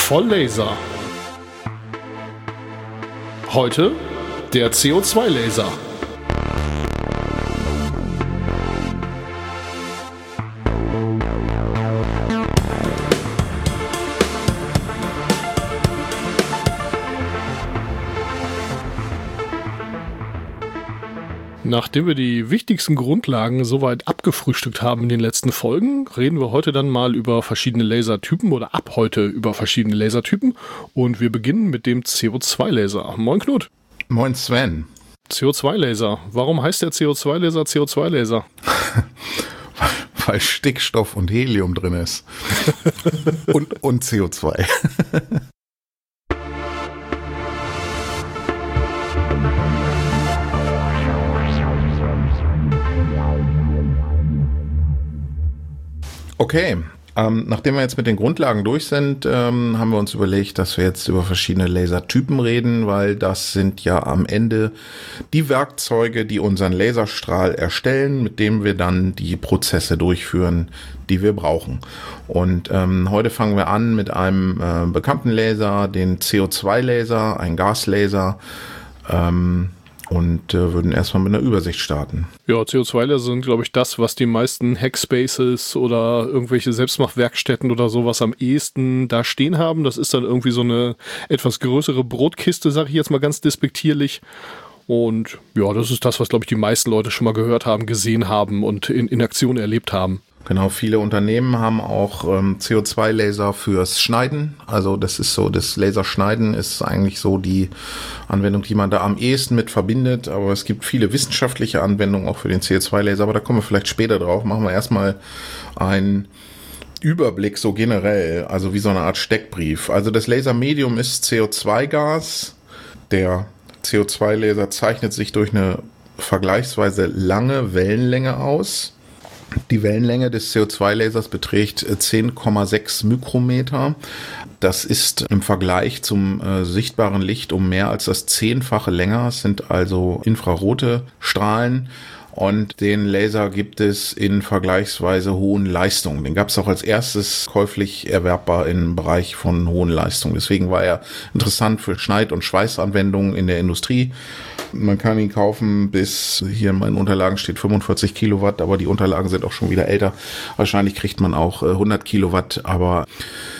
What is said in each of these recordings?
Voll Laser. Heute der CO2-Laser. Nachdem wir die wichtigsten Grundlagen soweit abgefrühstückt haben in den letzten Folgen, reden wir heute dann mal über verschiedene Lasertypen oder ab heute über verschiedene Lasertypen. Und wir beginnen mit dem CO2-Laser. Moin Knut. Moin Sven. CO2-Laser. Warum heißt der CO2-Laser CO2-Laser? Weil Stickstoff und Helium drin ist. und CO2. Okay, nachdem wir jetzt mit den Grundlagen durch sind, haben wir uns überlegt, dass wir jetzt über verschiedene Lasertypen reden, weil das sind ja am Ende die Werkzeuge, die unseren Laserstrahl erstellen, mit dem wir dann die Prozesse durchführen, die wir brauchen. Und heute fangen wir an mit einem bekannten Laser, den CO2-Laser, ein Gaslaser, und würden erstmal mit einer Übersicht starten. Ja, CO2-Laser sind, glaube ich, das, was die meisten Hackspaces oder irgendwelche Selbstmachwerkstätten oder sowas am ehesten da stehen haben. Das ist dann irgendwie so eine etwas größere Brotkiste, sage ich jetzt mal ganz despektierlich. Und ja, das ist das, was, glaube ich, die meisten Leute schon mal gehört haben, gesehen haben und in Aktion erlebt haben. Genau, viele Unternehmen haben auch CO2-Laser fürs Schneiden. Also das ist so, das Laserschneiden ist eigentlich so die Anwendung, die man da am ehesten mit verbindet. Aber es gibt viele wissenschaftliche Anwendungen auch für den CO2-Laser. Aber da kommen wir vielleicht später drauf. Machen wir erstmal einen Überblick so generell, also wie so eine Art Steckbrief. Also das Lasermedium ist CO2-Gas. Der CO2-Laser zeichnet sich durch eine vergleichsweise lange Wellenlänge aus. Die Wellenlänge des CO2-Lasers beträgt 10,6 Mikrometer. Das ist im Vergleich zum sichtbaren Licht um mehr als das 10-fache länger. Es sind also infrarote Strahlen. Und den Laser gibt es in vergleichsweise hohen Leistungen. Den gab es auch als erstes käuflich erwerbbar im Bereich von hohen Leistungen. Deswegen war er interessant für Schneid- und Schweißanwendungen in der Industrie. Man kann ihn kaufen bis, hier in meinen Unterlagen steht 45 Kilowatt, aber die Unterlagen sind auch schon wieder älter. Wahrscheinlich kriegt man auch 100 Kilowatt, aber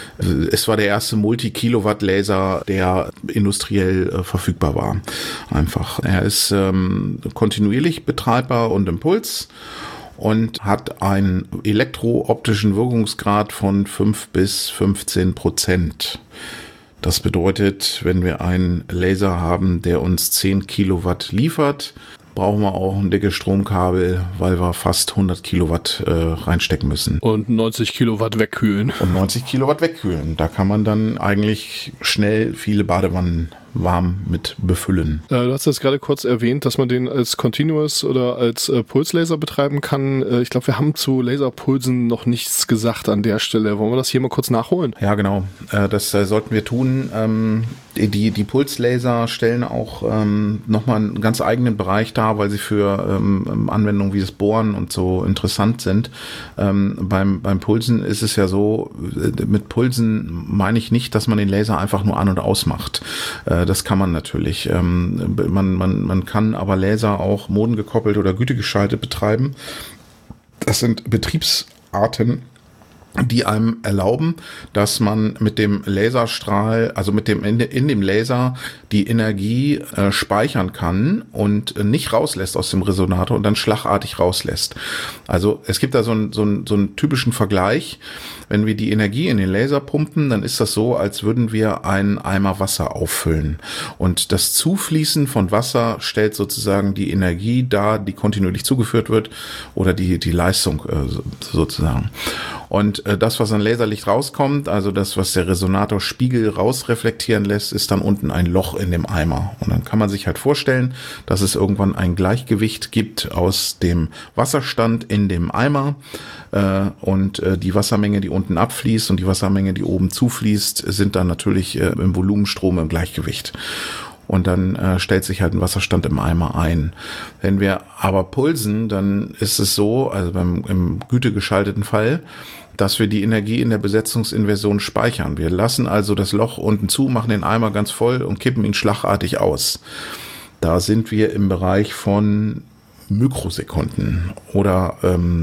es war der erste Multi-Kilowatt-Laser, der industriell verfügbar war. Einfach. Er ist kontinuierlich betreibbar und Impuls und hat einen elektrooptischen Wirkungsgrad von 5 bis 15%. Das bedeutet, wenn wir einen Laser haben, der uns 10 Kilowatt liefert, brauchen wir auch ein dickes Stromkabel, weil wir fast 100 Kilowatt reinstecken müssen. Und 90 Kilowatt wegkühlen. Und 90 Kilowatt wegkühlen. Da kann man dann eigentlich schnell viele Badewannen warm mit befüllen. Du hast jetzt gerade kurz erwähnt, dass man den als Continuous oder als Pulslaser betreiben kann. Ich glaube, wir haben zu Laserpulsen noch nichts gesagt an der Stelle. Wollen wir das hier mal kurz nachholen? Ja, genau. Das sollten wir tun. Die Pulslaser stellen auch nochmal einen ganz eigenen Bereich dar, weil sie für Anwendungen wie das Bohren und so interessant sind. Beim Pulsen ist es ja so, mit Pulsen meine ich nicht, dass man den Laser einfach nur an- und ausmacht. Das kann man natürlich. Man kann aber Laser auch modengekoppelt oder gütegeschaltet betreiben. Das sind Betriebsarten, die einem erlauben, dass man mit dem Laserstrahl, also mit dem in dem Laser die Energie speichern kann und nicht rauslässt aus dem Resonator und dann schlagartig rauslässt. Also es gibt da so einen typischen Vergleich. Wenn wir die Energie in den Laser pumpen, dann ist das so, als würden wir einen Eimer Wasser auffüllen. Und das Zufließen von Wasser stellt sozusagen die Energie dar, die kontinuierlich zugeführt wird, oder die Leistung sozusagen. Und das, was an Laserlicht rauskommt, also das, was der Resonatorspiegel rausreflektieren lässt, ist dann unten ein Loch in dem Eimer. Und dann kann man sich halt vorstellen, dass es irgendwann ein Gleichgewicht gibt aus dem Wasserstand in dem Eimer und die Wassermenge, die unten abfließt, und die Wassermenge, die oben zufließt, sind dann natürlich im Volumenstrom im Gleichgewicht. und dann stellt sich halt ein Wasserstand im Eimer ein. Wenn wir aber pulsen, dann ist es so, also im gütegeschalteten Fall, dass wir die Energie in der Besetzungsinversion speichern. Wir lassen also das Loch unten zu, machen den Eimer ganz voll und kippen ihn schlagartig aus. Da sind wir im Bereich von Mikrosekunden oder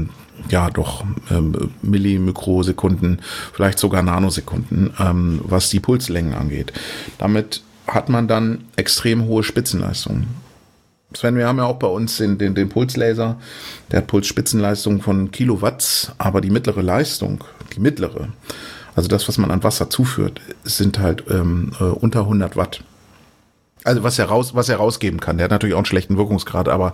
Millimikrosekunden, vielleicht sogar Nanosekunden, was die Pulslängen angeht. Damit hat man dann extrem hohe Spitzenleistungen. Sven, wir haben ja auch bei uns den Pulslaser, der hat Pulsspitzenleistung von Kilowatts, aber die mittlere Leistung, also das, was man an Wasser zuführt, sind halt unter 100 Watt. Also was er rausgeben kann. Der hat natürlich auch einen schlechten Wirkungsgrad, aber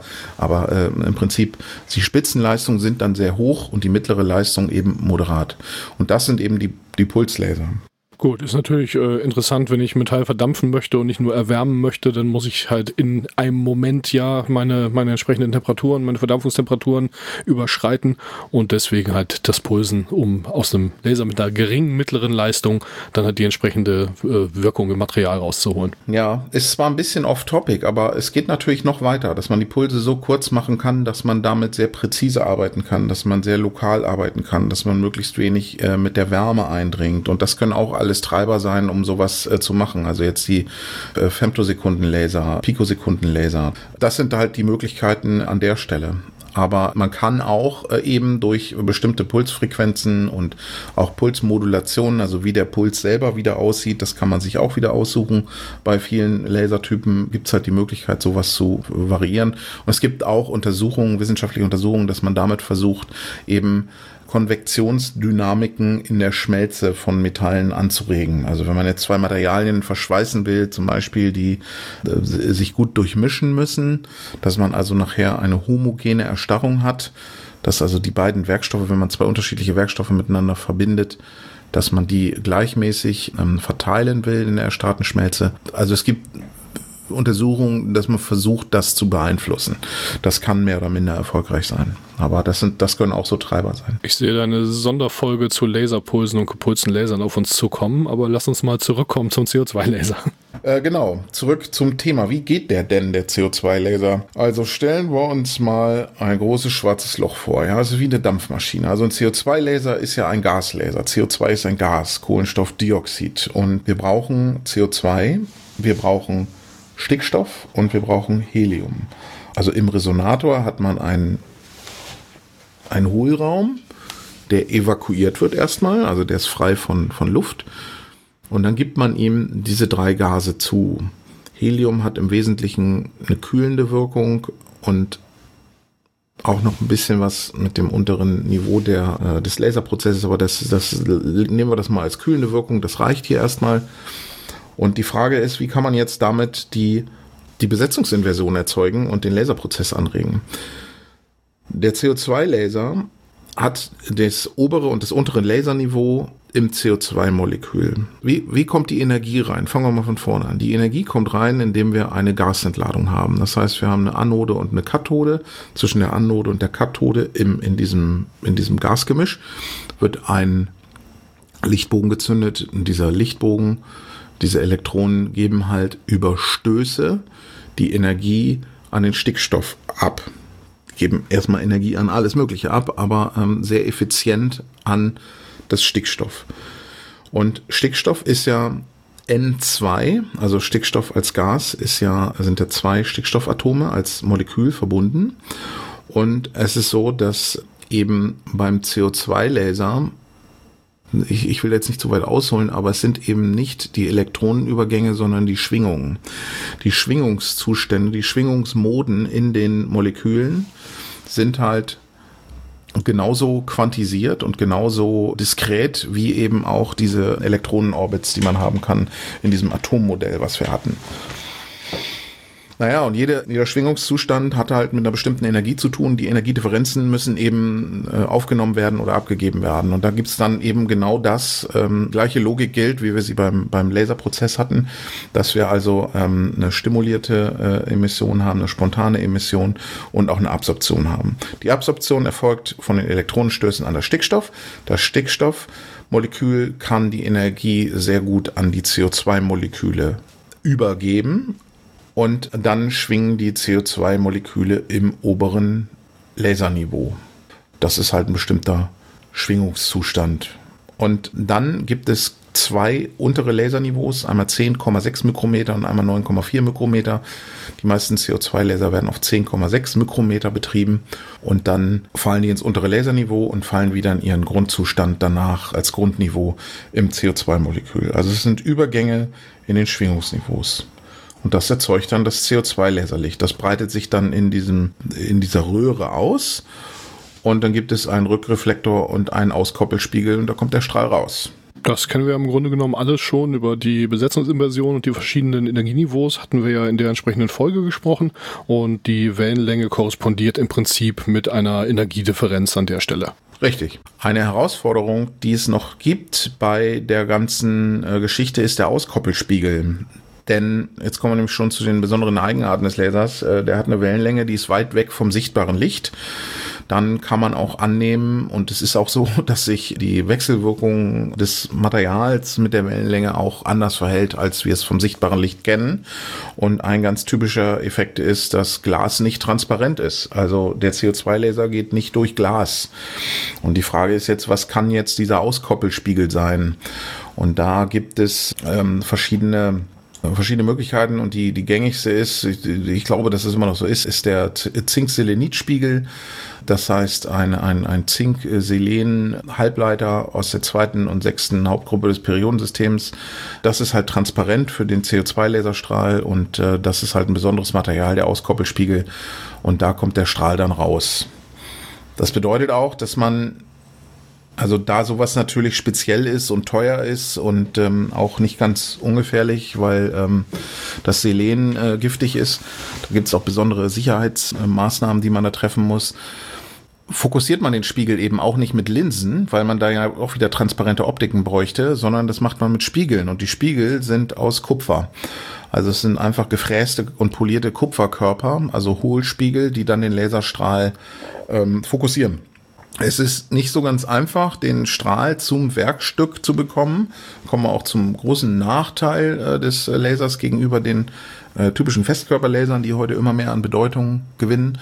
im Prinzip die Spitzenleistungen sind dann sehr hoch und die mittlere Leistung eben moderat. Und das sind eben die Pulslaser. Gut, ist natürlich interessant, wenn ich Metall verdampfen möchte und nicht nur erwärmen möchte, dann muss ich halt in einem Moment ja meine entsprechenden Temperaturen, meine Verdampfungstemperaturen überschreiten und deswegen halt das Pulsen, um aus einem Laser mit einer geringen mittleren Leistung dann halt die entsprechende Wirkung im Material rauszuholen. Ja, ist zwar ein bisschen off-topic, aber es geht natürlich noch weiter, dass man die Pulse so kurz machen kann, dass man damit sehr präzise arbeiten kann, dass man sehr lokal arbeiten kann, dass man möglichst wenig mit der Wärme eindringt und das können auch alles Treiber sein, um sowas zu machen. Also jetzt die Femtosekundenlaser, Pikosekundenlaser. Das sind halt die Möglichkeiten an der Stelle. Aber man kann auch eben durch bestimmte Pulsfrequenzen und auch Pulsmodulationen, also wie der Puls selber wieder aussieht, das kann man sich auch wieder aussuchen. Bei vielen Lasertypen gibt es halt die Möglichkeit, sowas zu variieren. Und es gibt auch wissenschaftliche Untersuchungen, dass man damit versucht, eben Konvektionsdynamiken in der Schmelze von Metallen anzuregen. Also wenn man jetzt zwei Materialien verschweißen will, zum Beispiel, die sich gut durchmischen müssen, dass man also nachher eine homogene Erstarrung hat, dass also die beiden Werkstoffe, wenn man zwei unterschiedliche Werkstoffe miteinander verbindet, dass man die gleichmäßig verteilen will in der erstarrten Schmelze. Also es gibt Untersuchungen, dass man versucht, das zu beeinflussen. Das kann mehr oder minder erfolgreich sein. Aber das können auch so Treiber sein. Ich sehe da eine Sonderfolge zu Laserpulsen und gepulsten Lasern auf uns zukommen, aber lass uns mal zurückkommen zum CO2-Laser. Genau, zurück zum Thema. Wie geht der CO2-Laser? Also stellen wir uns mal ein großes schwarzes Loch vor. Ja, also wie eine Dampfmaschine. Also ein CO2-Laser ist ja ein Gaslaser. CO2 ist ein Gas, Kohlenstoffdioxid. Und wir brauchen CO2, wir brauchen Stickstoff und wir brauchen Helium. Also im Resonator hat man einen Hohlraum, der evakuiert wird erstmal, also der ist frei von Luft. Und dann gibt man ihm diese drei Gase zu. Helium hat im Wesentlichen eine kühlende Wirkung und auch noch ein bisschen was mit dem unteren Niveau des Laserprozesses, aber das nehmen wir das mal als kühlende Wirkung, das reicht hier erstmal. Und die Frage ist, wie kann man jetzt damit die Besetzungsinversion erzeugen und den Laserprozess anregen? Der CO2-Laser hat das obere und das untere Laserniveau im CO2-Molekül. Wie kommt die Energie rein? Fangen wir mal von vorne an. Die Energie kommt rein, indem wir eine Gasentladung haben. Das heißt, wir haben eine Anode und eine Kathode. Zwischen der Anode und der Kathode in diesem Gasgemisch wird ein Lichtbogen gezündet. Und dieser Lichtbogen, diese Elektronen geben halt über Stöße die Energie an den Stickstoff ab. Geben erstmal Energie an alles Mögliche ab, aber sehr effizient an das Stickstoff. Und Stickstoff ist ja N2, also Stickstoff als Gas sind ja zwei Stickstoffatome als Molekül verbunden. Und es ist so, dass eben beim CO2-Laser, ich will jetzt nicht zu weit ausholen, aber es sind eben nicht die Elektronenübergänge, sondern die Schwingungen. Die Schwingungszustände, die Schwingungsmoden in den Molekülen sind halt genauso quantisiert und genauso diskret wie eben auch diese Elektronenorbits, die man haben kann in diesem Atommodell, was wir hatten. Naja, und jeder Schwingungszustand hat halt mit einer bestimmten Energie zu tun. Die Energiedifferenzen müssen eben aufgenommen werden oder abgegeben werden. Und da gibt's dann eben genau das. Gleiche Logik gilt, wie wir sie beim Laserprozess hatten, dass wir also eine stimulierte Emission haben, eine spontane Emission und auch eine Absorption haben. Die Absorption erfolgt von den Elektronenstößen an das Stickstoff. Das Stickstoffmolekül kann die Energie sehr gut an die CO2-Moleküle übergeben. und dann schwingen die CO2-Moleküle im oberen Laserniveau. Das ist halt ein bestimmter Schwingungszustand. Und dann gibt es 2 untere Laserniveaus, einmal 10,6 Mikrometer und einmal 9,4 Mikrometer. Die meisten CO2-Laser werden auf 10,6 Mikrometer betrieben und dann fallen die ins untere Laserniveau und fallen wieder in ihren Grundzustand danach als Grundniveau im CO2-Molekül. Also es sind Übergänge in den Schwingungsniveaus. Und das erzeugt dann das CO2-Laserlicht. Das breitet sich dann in dieser Röhre aus und dann gibt es einen Rückreflektor und einen Auskoppelspiegel und da kommt der Strahl raus. Das kennen wir im Grunde genommen alles schon. Über die Besetzungsinversion und die verschiedenen Energieniveaus hatten wir ja in der entsprechenden Folge gesprochen. Und die Wellenlänge korrespondiert im Prinzip mit einer Energiedifferenz an der Stelle. Richtig. Eine Herausforderung, die es noch gibt bei der ganzen Geschichte, ist der Auskoppelspiegel. Denn jetzt kommen wir nämlich schon zu den besonderen Eigenarten des Lasers. Der hat eine Wellenlänge, die ist weit weg vom sichtbaren Licht. Dann kann man auch annehmen, und es ist auch so, dass sich die Wechselwirkung des Materials mit der Wellenlänge auch anders verhält, als wir es vom sichtbaren Licht kennen. Und ein ganz typischer Effekt ist, dass Glas nicht transparent ist. Also der CO2-Laser geht nicht durch Glas. Und die Frage ist jetzt, was kann jetzt dieser Auskoppelspiegel sein? Und da gibt es verschiedene Möglichkeiten, und die gängigste ist, ich glaube, dass es immer noch so ist der Zink-Selenit-Spiegel. Das heißt, ein Zink-Selen-Halbleiter aus der 2. und 6. Hauptgruppe des Periodensystems. Das ist halt transparent für den CO2-Laserstrahl und das ist halt ein besonderes Material, der Auskoppelspiegel, und da kommt der Strahl dann raus. Das bedeutet auch, dass also da sowas natürlich speziell ist und teuer ist und auch nicht ganz ungefährlich, weil das Selen giftig ist. Da gibt es auch besondere Sicherheitsmaßnahmen, die man da treffen muss. Fokussiert man den Spiegel eben auch nicht mit Linsen, weil man da ja auch wieder transparente Optiken bräuchte, sondern das macht man mit Spiegeln. Und die Spiegel sind aus Kupfer. Also es sind einfach gefräste und polierte Kupferkörper, also Hohlspiegel, die dann den Laserstrahl fokussieren. Es ist nicht so ganz einfach, den Strahl zum Werkstück zu bekommen. Kommen wir auch zum großen Nachteil des Lasers gegenüber den typischen Festkörperlasern, die heute immer mehr an Bedeutung gewinnen.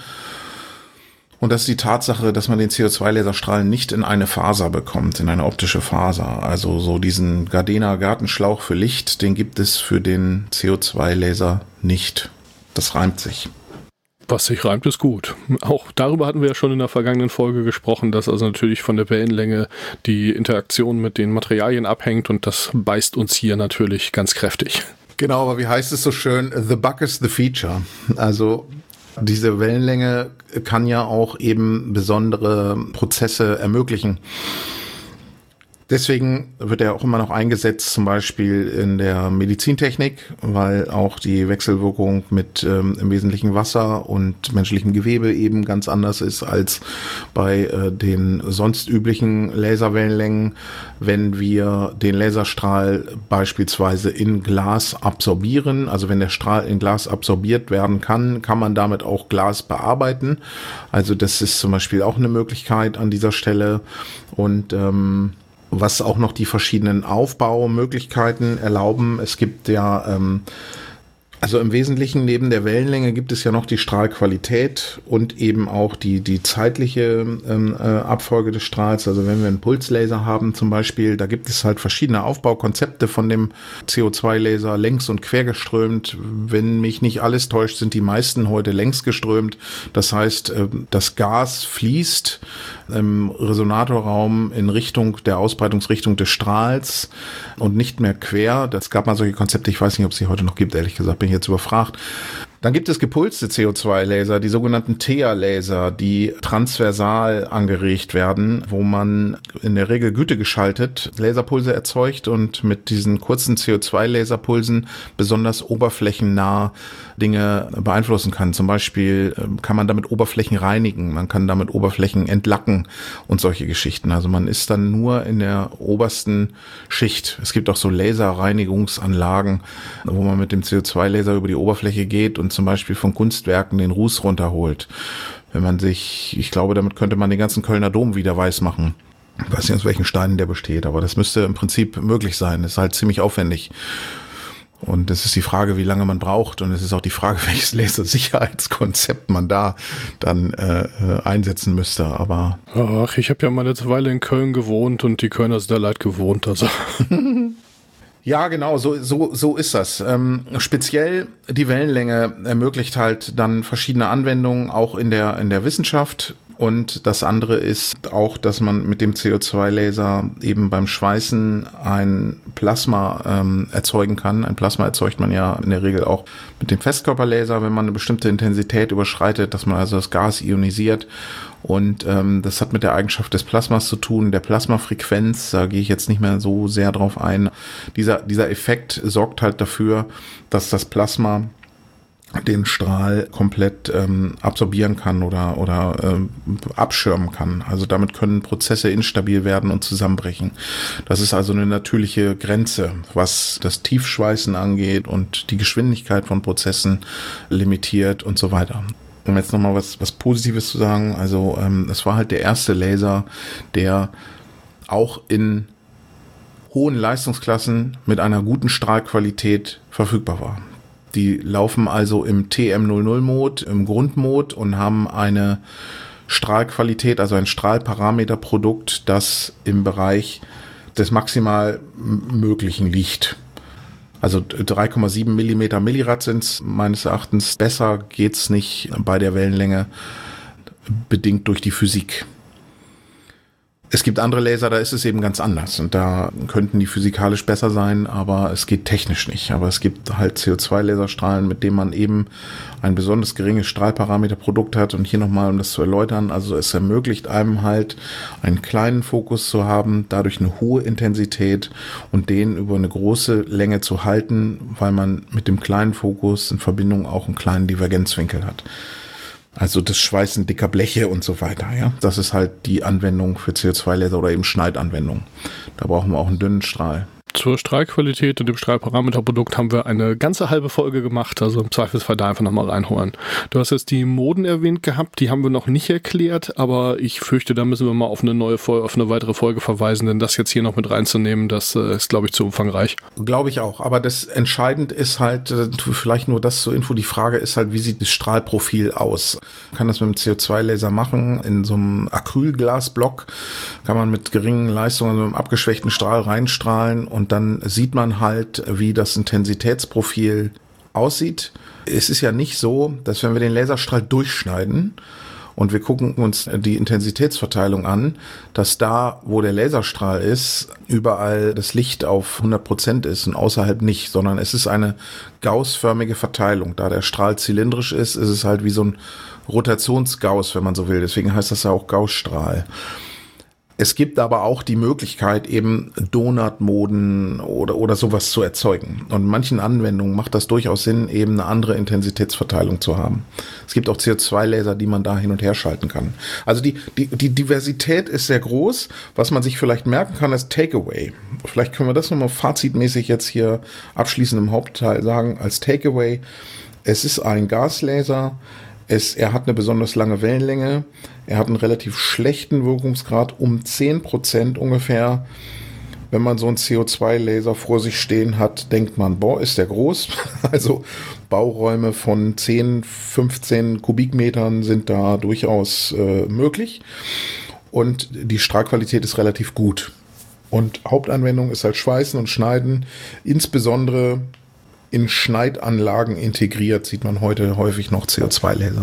Und das ist die Tatsache, dass man den CO2-Laserstrahl nicht in eine Faser bekommt, in eine optische Faser. Also so diesen Gardena-Gartenschlauch für Licht, den gibt es für den CO2-Laser nicht. Das reimt sich. Was sich reimt, ist gut. Auch darüber hatten wir ja schon in der vergangenen Folge gesprochen, dass also natürlich von der Wellenlänge die Interaktion mit den Materialien abhängt, und das beißt uns hier natürlich ganz kräftig. Genau, aber wie heißt es so schön? The bug is the feature. Also diese Wellenlänge kann ja auch eben besondere Prozesse ermöglichen. Deswegen wird er auch immer noch eingesetzt, zum Beispiel in der Medizintechnik, weil auch die Wechselwirkung mit im Wesentlichen Wasser und menschlichem Gewebe eben ganz anders ist als bei den sonst üblichen Laserwellenlängen. Wenn wir den Laserstrahl beispielsweise in Glas absorbieren, also wenn der Strahl in Glas absorbiert werden kann, kann man damit auch Glas bearbeiten. Also das ist zum Beispiel auch eine Möglichkeit an dieser Stelle. Und was auch noch die verschiedenen Aufbaumöglichkeiten erlauben. Es gibt ja, also im Wesentlichen neben der Wellenlänge gibt es ja noch die Strahlqualität und eben auch die zeitliche Abfolge des Strahls. Also wenn wir einen Pulslaser haben zum Beispiel, da gibt es halt verschiedene Aufbaukonzepte von dem CO2-Laser, längs und quergeströmt. Wenn mich nicht alles täuscht, sind die meisten heute längs geströmt. Das heißt, das Gas fließt im Resonatorraum in Richtung der Ausbreitungsrichtung des Strahls und nicht mehr quer. Das gab mal solche Konzepte, ich weiß nicht, ob es sie heute noch gibt, ehrlich gesagt, bin ich jetzt überfragt. Dann gibt es gepulste CO2-Laser, die sogenannten TEA-Laser, die transversal angeregt werden, wo man in der Regel gütegeschaltet Laserpulse erzeugt und mit diesen kurzen CO2-Laserpulsen besonders oberflächennah Dinge beeinflussen kann. Zum Beispiel kann man damit Oberflächen reinigen, man kann damit Oberflächen entlacken und solche Geschichten. Also man ist dann nur in der obersten Schicht. Es gibt auch so Laserreinigungsanlagen, wo man mit dem CO2-Laser über die Oberfläche geht und zum Beispiel von Kunstwerken den Ruß runterholt. Wenn man ich glaube, damit könnte man den ganzen Kölner Dom wieder weiß machen. Ich weiß nicht, aus welchen Steinen der besteht, aber das müsste im Prinzip möglich sein. Das ist halt ziemlich aufwendig. Und es ist die Frage, wie lange man braucht. Und es ist auch die Frage, welches Lasersicherheitskonzept man da dann einsetzen müsste. Aber ach, ich habe ja mal eine Weile in Köln gewohnt und die Kölner sind da leid gewohnt. Also. Ja, genau, so ist das. Speziell die Wellenlänge ermöglicht halt dann verschiedene Anwendungen, auch in der Wissenschaft. Und das andere ist auch, dass man mit dem CO2-Laser eben beim Schweißen ein Plasma erzeugen kann. Ein Plasma erzeugt man ja in der Regel auch mit dem Festkörperlaser, wenn man eine bestimmte Intensität überschreitet, dass man also das Gas ionisiert. Und das hat mit der Eigenschaft des Plasmas zu tun, der Plasmafrequenz, da gehe ich jetzt nicht mehr so sehr drauf ein. Dieser Effekt sorgt halt dafür, dass das Plasma den Strahl komplett absorbieren kann oder abschirmen kann. Also damit können Prozesse instabil werden und zusammenbrechen. Das ist also eine natürliche Grenze, was das Tiefschweißen angeht und die Geschwindigkeit von Prozessen limitiert und so weiter. Um jetzt nochmal was Positives zu sagen, also es war halt der erste Laser, der auch in hohen Leistungsklassen mit einer guten Strahlqualität verfügbar war. Die laufen also im TM00-Mode, im Grundmode und haben eine Strahlqualität, also ein Strahlparameterprodukt, das im Bereich des maximal Möglichen liegt. Also 3,7 Millimeter Millirad sind es meines Erachtens. Besser geht's nicht bei der Wellenlänge, bedingt durch die Physik. Es gibt andere Laser, da ist es eben ganz anders und da könnten die physikalisch besser sein, aber es geht technisch nicht. Aber es gibt halt CO2-Laserstrahlen, mit denen man eben ein besonders geringes Strahlparameterprodukt hat. Und hier nochmal, um das zu erläutern, also es ermöglicht einem halt einen kleinen Fokus zu haben, dadurch eine hohe Intensität und den über eine große Länge zu halten, weil man mit dem kleinen Fokus in Verbindung auch einen kleinen Divergenzwinkel hat. Also das Schweißen dicker Bleche und so weiter, ja. Das ist halt die Anwendung für CO2-Laser oder eben Schneidanwendung. Da brauchen wir auch einen dünnen Strahl. Zur Strahlqualität und dem Strahlparameterprodukt haben wir eine ganze halbe Folge gemacht, also im Zweifelsfall da einfach nochmal reinholen. Du hast jetzt die Moden erwähnt gehabt, die haben wir noch nicht erklärt, aber ich fürchte, da müssen wir mal auf eine weitere Folge verweisen, denn das jetzt hier noch mit reinzunehmen, das ist, glaube ich, zu umfangreich. Glaube ich auch, aber das Entscheidend ist halt, vielleicht nur das zur Info, die Frage ist halt, wie sieht das Strahlprofil aus? Man kann das mit dem CO2-Laser machen, in so einem Acrylglasblock kann man mit geringen Leistungen, also mit einem abgeschwächten Strahl reinstrahlen und dann sieht man halt, wie das Intensitätsprofil aussieht. Es ist ja nicht so, dass wenn wir den Laserstrahl durchschneiden und wir gucken uns die Intensitätsverteilung an, dass da, wo der Laserstrahl ist, überall das Licht auf 100% ist und außerhalb nicht, sondern es ist eine gaussförmige Verteilung. Da der Strahl zylindrisch ist, ist es halt wie so ein Rotationsgauss, wenn man so will. Deswegen heißt das ja auch Gaußstrahl. Es gibt aber auch die Möglichkeit, eben Donutmoden oder sowas zu erzeugen. Und in manchen Anwendungen macht das durchaus Sinn, eben eine andere Intensitätsverteilung zu haben. Es gibt auch CO2-Laser, die man da hin und her schalten kann. Also die Diversität ist sehr groß. Was man sich vielleicht merken kann, ist Takeaway. Vielleicht können wir das nochmal fazitmäßig jetzt hier abschließend im Hauptteil sagen. Als Takeaway, es ist ein Gaslaser. Er hat eine besonders lange Wellenlänge, er hat einen relativ schlechten Wirkungsgrad, um 10% ungefähr. Wenn man so einen CO2-Laser vor sich stehen hat, denkt man, boah, ist der groß. Also Bauräume von 10, 15 Kubikmetern sind da durchaus möglich. Und die Strahlqualität ist relativ gut. Und Hauptanwendung ist halt Schweißen und Schneiden, insbesondere in Schneidanlagen integriert, sieht man heute häufig noch CO2-Laser.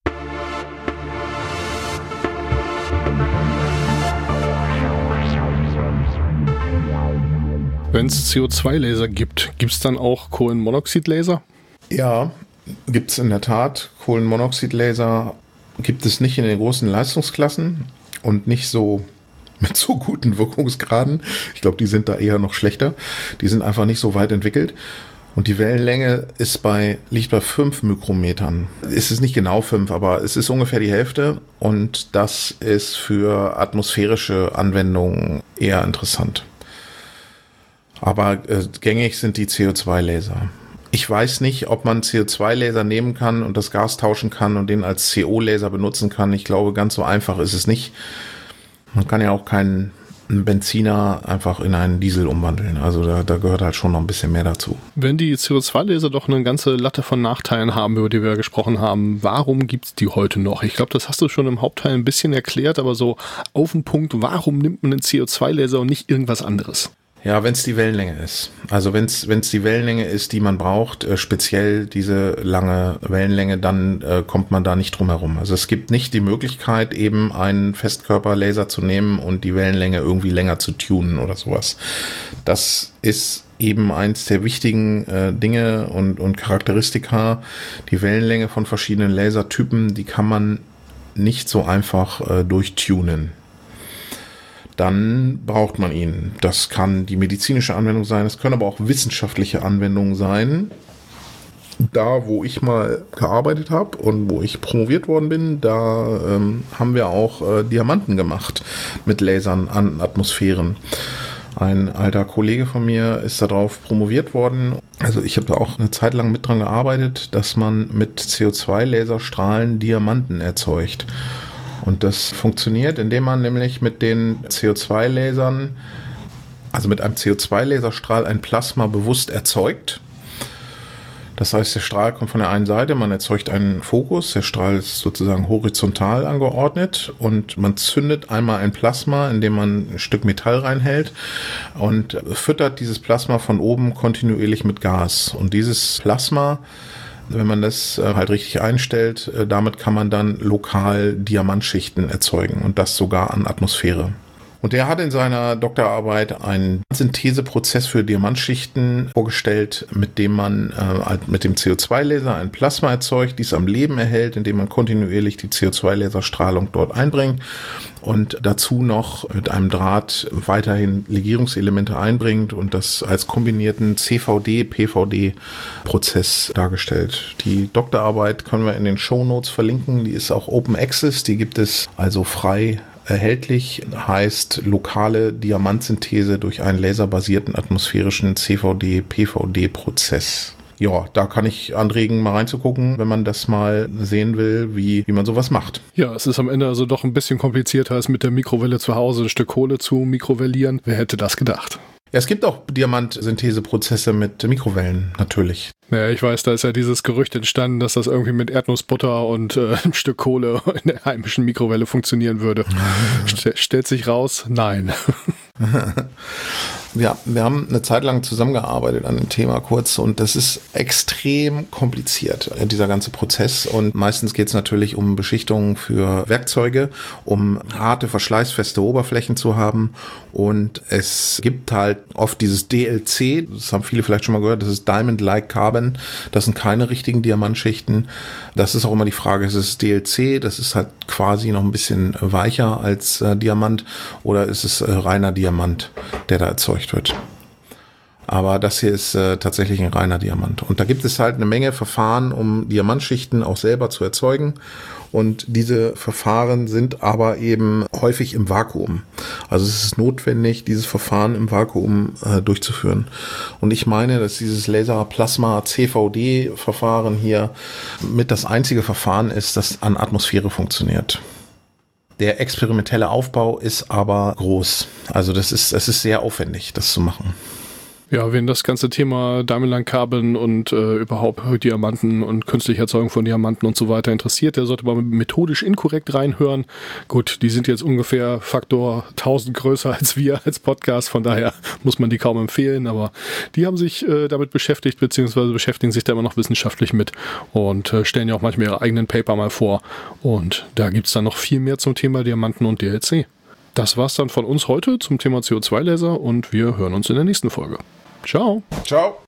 Wenn es CO2-Laser gibt, gibt es dann auch Kohlenmonoxidlaser? Ja, gibt es in der Tat. Kohlenmonoxidlaser gibt es nicht in den großen Leistungsklassen und nicht so mit so guten Wirkungsgraden. Ich glaube, die sind da eher noch schlechter. Die sind einfach nicht so weit entwickelt. Und die Wellenlänge liegt bei 5 Mikrometern. Es ist nicht genau 5, aber es ist ungefähr die Hälfte. Und das ist für atmosphärische Anwendungen eher interessant. Aber gängig sind die CO2-Laser. Ich weiß nicht, ob man CO2-Laser nehmen kann und das Gas tauschen kann und den als CO-Laser benutzen kann. Ich glaube, ganz so einfach ist es nicht. Man kann ja auch keinen einen Benziner einfach in einen Diesel umwandeln. Also da gehört halt schon noch ein bisschen mehr dazu. Wenn die CO2-Laser doch eine ganze Latte von Nachteilen haben, über die wir gesprochen haben, warum gibt es die heute noch? Ich glaube, das hast du schon im Hauptteil ein bisschen erklärt, aber so auf den Punkt, warum nimmt man einen CO2-Laser und nicht irgendwas anderes? Ja, wenn es die Wellenlänge ist. Also wenn es die Wellenlänge ist, die man braucht, speziell diese lange Wellenlänge, dann kommt man da nicht drum herum. Also es gibt nicht die Möglichkeit, eben einen Festkörperlaser zu nehmen und die Wellenlänge irgendwie länger zu tunen oder sowas. Das ist eben eins der wichtigen Dinge und Charakteristika. Die Wellenlänge von verschiedenen Lasertypen, die kann man nicht so einfach durchtunen. Dann braucht man ihn. Das kann die medizinische Anwendung sein, es können aber auch wissenschaftliche Anwendungen sein. Da, wo ich mal gearbeitet habe und wo ich promoviert worden bin, da haben wir auch Diamanten gemacht mit Lasern an Atmosphären. Ein alter Kollege von mir ist darauf promoviert worden. Also ich habe da auch eine Zeit lang mit dran gearbeitet, dass man mit CO2-Laserstrahlen Diamanten erzeugt. Und das funktioniert, indem man nämlich mit den CO2-Lasern, also mit einem CO2-Laserstrahl ein Plasma bewusst erzeugt. Das heißt, der Strahl kommt von der einen Seite, man erzeugt einen Fokus, der Strahl ist sozusagen horizontal angeordnet und man zündet einmal ein Plasma, indem man ein Stück Metall reinhält und füttert dieses Plasma von oben kontinuierlich mit Gas. Und dieses Plasma, wenn man das halt richtig einstellt, damit kann man dann lokal Diamantschichten erzeugen und das sogar an Atmosphäre. Und er hat in seiner Doktorarbeit einen Syntheseprozess für Diamantschichten vorgestellt, mit dem man mit dem CO2-Laser ein Plasma erzeugt, dies am Leben erhält, indem man kontinuierlich die CO2-Laserstrahlung dort einbringt und dazu noch mit einem Draht weiterhin Legierungselemente einbringt und das als kombinierten CVD-PVD-Prozess dargestellt. Die Doktorarbeit können wir in den Shownotes verlinken, die ist auch Open Access, die gibt es also frei erhältlich, heißt lokale Diamantsynthese durch einen laserbasierten atmosphärischen CVD-PVD-Prozess. Ja, da kann ich anregen, mal reinzugucken, wenn man das mal sehen will, wie man sowas macht. Ja, es ist am Ende also doch ein bisschen komplizierter als mit der Mikrowelle zu Hause ein Stück Kohle zu mikrowellieren. Wer hätte das gedacht? Ja, es gibt auch Diamantsyntheseprozesse mit Mikrowellen, natürlich. Naja, ich weiß, da ist ja dieses Gerücht entstanden, dass das irgendwie mit Erdnussbutter und ein Stück Kohle in der heimischen Mikrowelle funktionieren würde. Stellt sich raus, nein. Ja, wir haben eine Zeit lang zusammengearbeitet an dem Thema kurz und das ist extrem kompliziert, dieser ganze Prozess. Und meistens geht es natürlich um Beschichtungen für Werkzeuge, um harte, verschleißfeste Oberflächen zu haben. Und es gibt halt oft dieses DLC, das haben viele vielleicht schon mal gehört, das ist Diamond-like Carbon. Das sind keine richtigen Diamantschichten. Das ist auch immer die Frage, ist es DLC, das ist halt quasi noch ein bisschen weicher als Diamant, oder ist es reiner Diamant, der da erzeugt wird. Aber das hier ist tatsächlich ein reiner Diamant. Und da gibt es halt eine Menge Verfahren, um Diamantschichten auch selber zu erzeugen. Und diese Verfahren sind aber eben häufig im Vakuum. Also es ist notwendig, dieses Verfahren im Vakuum durchzuführen. Und ich meine, dass dieses Laser-Plasma-CVD-Verfahren hier mit das einzige Verfahren ist, das an Atmosphäre funktioniert. Der experimentelle Aufbau ist aber groß. Also es ist sehr aufwendig, das zu machen. Ja, wen das ganze Thema Diamond-like Carbon und überhaupt Diamanten und künstliche Erzeugung von Diamanten und so weiter interessiert, der sollte mal methodisch inkorrekt reinhören. Gut, die sind jetzt ungefähr Faktor 1000 größer als wir als Podcast, von daher muss man die kaum empfehlen, aber die haben sich damit beschäftigt, beziehungsweise beschäftigen sich da immer noch wissenschaftlich mit und stellen ja auch manchmal ihre eigenen Paper mal vor. Und da gibt's dann noch viel mehr zum Thema Diamanten und DLC. Das war's dann von uns heute zum Thema CO2-Laser und wir hören uns in der nächsten Folge. Ciao. Ciao.